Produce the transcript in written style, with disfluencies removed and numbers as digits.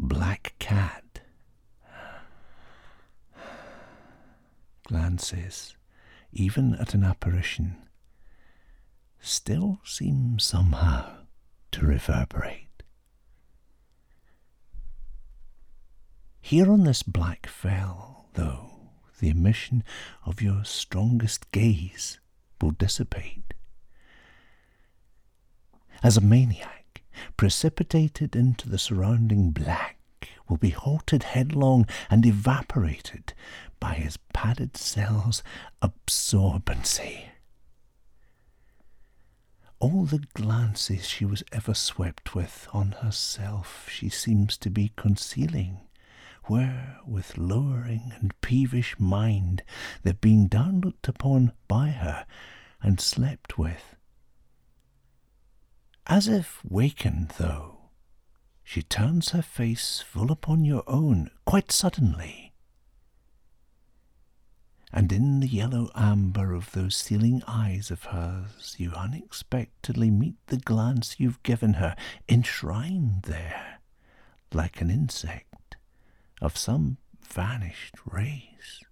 black cat. Glances, even at an apparition, still seem somehow to reverberate. Here on this black fell, though, the emission of your strongest gaze will dissipate. As a maniac, precipitated into the surrounding black, will be halted headlong and evaporated by his padded cell's absorbency. All the glances she was ever swept with on herself she seems to be concealing, where, with lowering and peevish mind, they're being down looked upon by her and slept with. As if wakened, though, she turns her face full upon your own quite suddenly, and in the yellow amber of those sealing eyes of hers you unexpectedly meet the glance you've given her, enshrined there, like an insect of some vanished race.